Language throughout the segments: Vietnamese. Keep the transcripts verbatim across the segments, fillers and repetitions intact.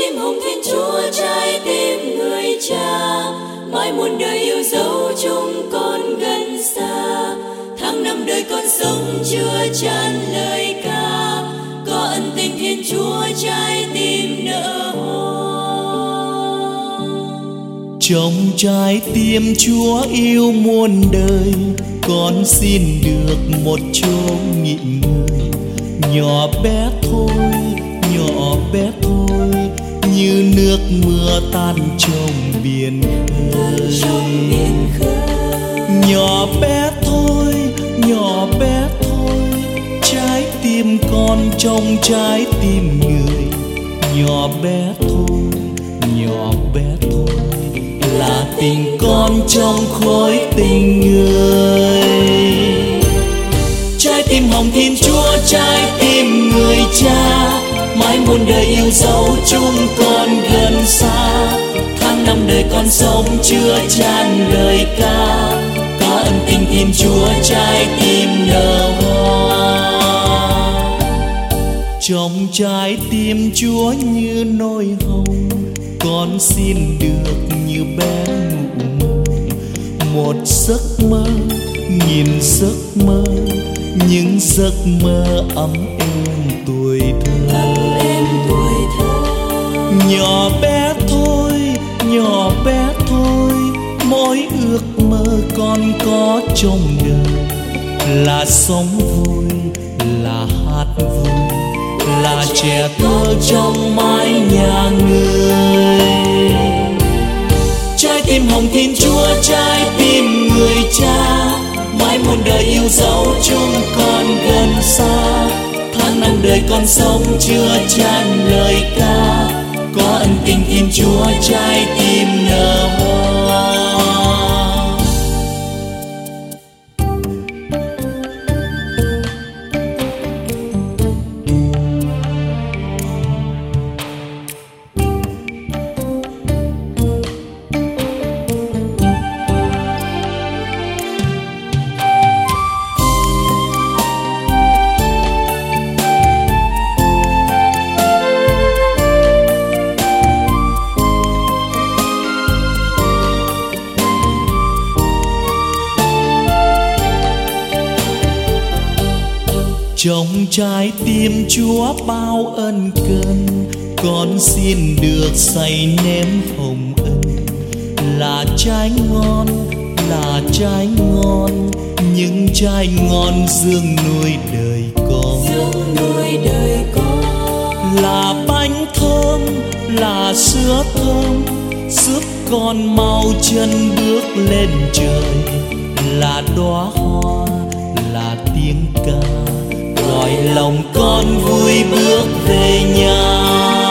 tim hồng Thiên Chúa, trái tim người cha, mãi muôn đời yêu dấu chúng con gần xa. Tháng năm đời con sống chưa chan lời ca, có ân tình Thiên Chúa, trái tim nở hoa. Trong trái tim Chúa yêu muôn đời, con xin được một chỗ nghỉ ngơi. Nhỏ bé thôi, nhỏ bé thôi, như nước mưa tan trong biển khơi. Nhỏ bé thôi, nhỏ bé thôi, trái tim con trong trái tim người. Nhỏ bé thôi, nhỏ bé thôi, là tình con trong khối tình người. Trái tim hồng Thiên Chúa, trái tim người cha, mãi muôn đời yêu dấu chúng con gần xa. Tháng năm đời con sống chưa chan lời ca, có ân tình Thiên Chúa, trái tim nở hoa. Trong trái tim Chúa như nỗi hồng, con xin được như bé ngủ mơ. Một giấc mơ, nghìn giấc mơ, những giấc mơ ấm êm tuổi thơ. Nhỏ bé thôi, nhỏ bé thôi, mỗi ước mơ con có trong đời là sống vui, là hát vui, là trẻ thơ trong mái nhà người. Trái tim hồng Thiên Chúa, trái tim người cha, mãi muôn đời yêu dấu chúng con gần xa. Tháng năm đời con sống chưa chan lời ca, có ân tình Thiên Chúa, trái tim nở hoa. Trong trái tim Chúa bao ân cần, con xin được say nếm hồng ân. Là trái ngon, là trái ngon, những trái ngon dương nuôi đời con. Dương nuôi đời con. Là bánh thơm, là sữa thơm, giúp con mau chân bước lên trời. Là đóa hoa, là tiếng ca, gọi lòng con vui bước về nhà.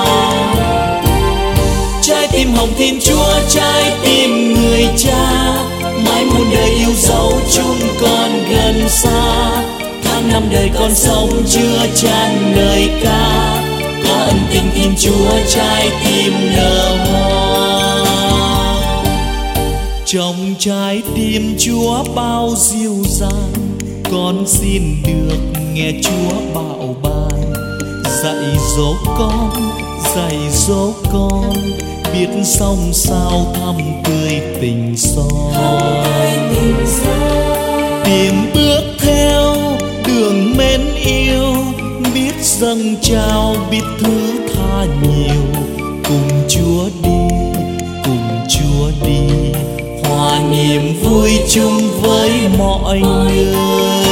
Trái tim hồng Thiên Chúa, trái tim người cha, mãi muôn đời yêu dấu chúng con gần xa. Tháng năm đời con sống chưa chan lời ca, có ân tình Thiên Chúa, trái tim nở hoa. Trong trái tim Chúa bao dịu dàng, con xin được nghe Chúa bảo ban. Dạy dỗ con, dạy dỗ con, biết sống sao thăm tươi tình son. Tìm bước theo đường mến yêu, biết dâng trao, biết thứ tha nhiều. Cùng Chúa đi, cùng Chúa đi, hòa niềm vui chung với mọi người.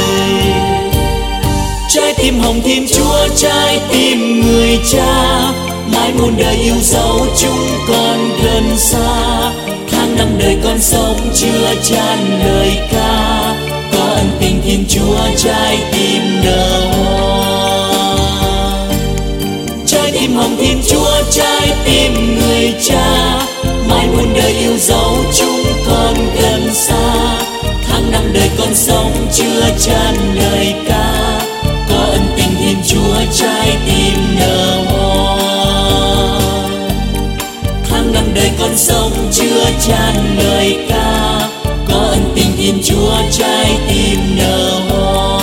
Trái tim hồng Thiên Chúa, trái tim người cha, mãi muôn đời yêu dấu chúng con gần xa. Tháng năm đời con sống chưa chan lời ca, có ân tình Thiên Chúa, trái tim nở hoa. Trái tim hồng Thiên Chúa, trái tim người cha, mãi muôn đời yêu dấu chúng con gần xa. Tháng năm đời con sống chưa chan lời ca, có ân tình Thiên Chúa, trái tim nở hoa. Tháng năm đời con sống chưa chan lời ca, có ân tình Thiên Chúa, trái tim nở hoa.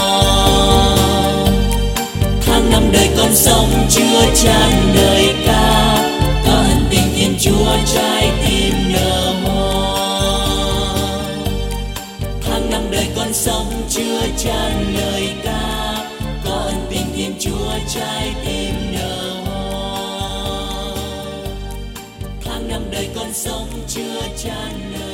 Tháng năm đời con sống chưa chan lời ca, có tràn lời ca, có ân tình Thiên Chúa trái tim nở hoa. Tháng năm đời con sống chưa tràn lời